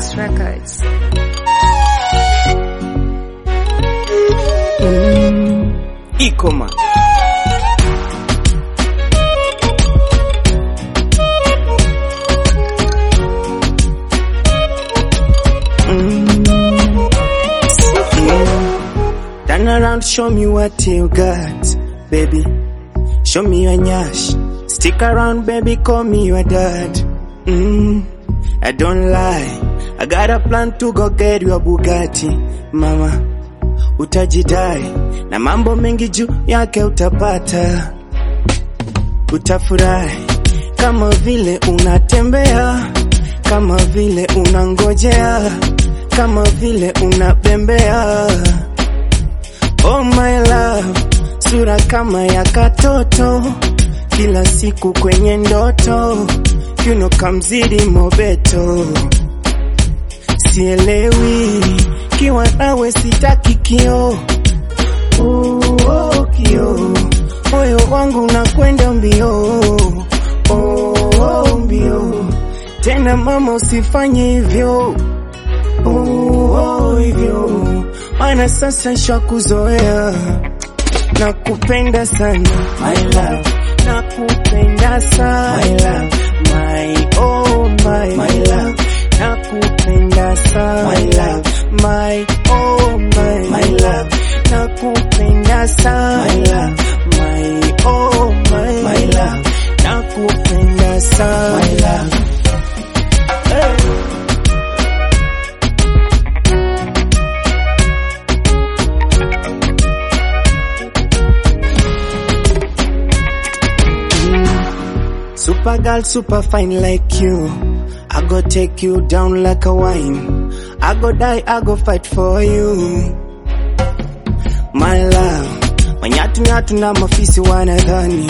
Genius Records. Ikoma. Turn around, show me what you got, baby. Show me your nyash. Stick around, baby, call me your dad. I don't lie. I got a plan to go get your Bugatti, mama. Utajidai na mambo mengi juu yake utapata. Utafurahi kama vile unatembea, kama vile unangojea, kama vile unabembea. Oh my love, sura kama ya katoto, kila siku kwenye ndoto, you know kamzidi mobeto. Sielewi kiwa nawe sitaki kio, kio, moyo wangu unakwenda mbio, mbio. Tena mama usifanye hivyo, hivyo, maana sasa nishakuzoea. Nakupenda sana my love, nakupenda sana my love, my oh my love, nakupenda sana my love, my oh my love, nakupenda sana my love, my oh my love, nakupenda sana my love. Hey. Super girl, super fine like you. I go take you down like a wine. I go die, I go fight for you. My love, manyatu na mafisi wanadhani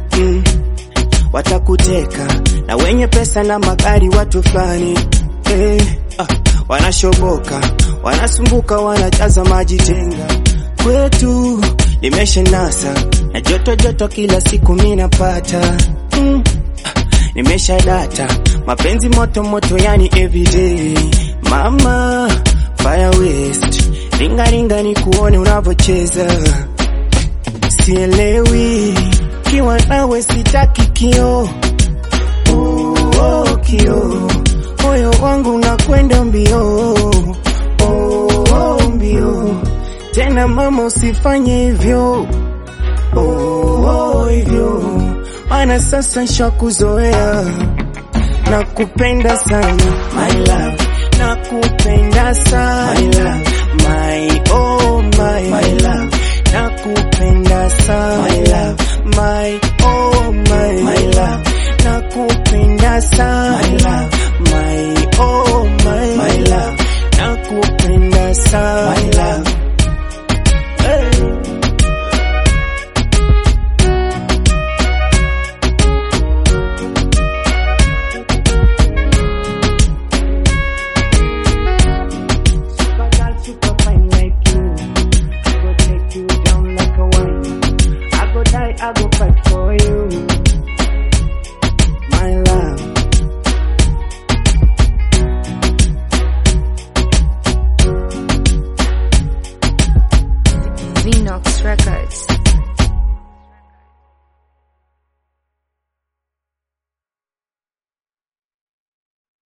watakuteka, na wenye pesa na magari watu flani. Wanashoboka, wanasumbuka, wanajaza maji tenga. Kwetu nimesha nasa, na joto kila siku mina pata. Nimesha data, mapenzi moto yani everyday. Mama, fire waste, ringa ni kuone unavocheza. Sielewi, kiwa nawe sitaki kio, kio, moyo wangu unakwenda mbio, mbio. Tena mama usifanye hivyo, hivyo, maana sasa nishakuzoea. Nakupenda sana my love, nakupenda sana my love, my oh my love, nakupenda sana my love, my oh my love,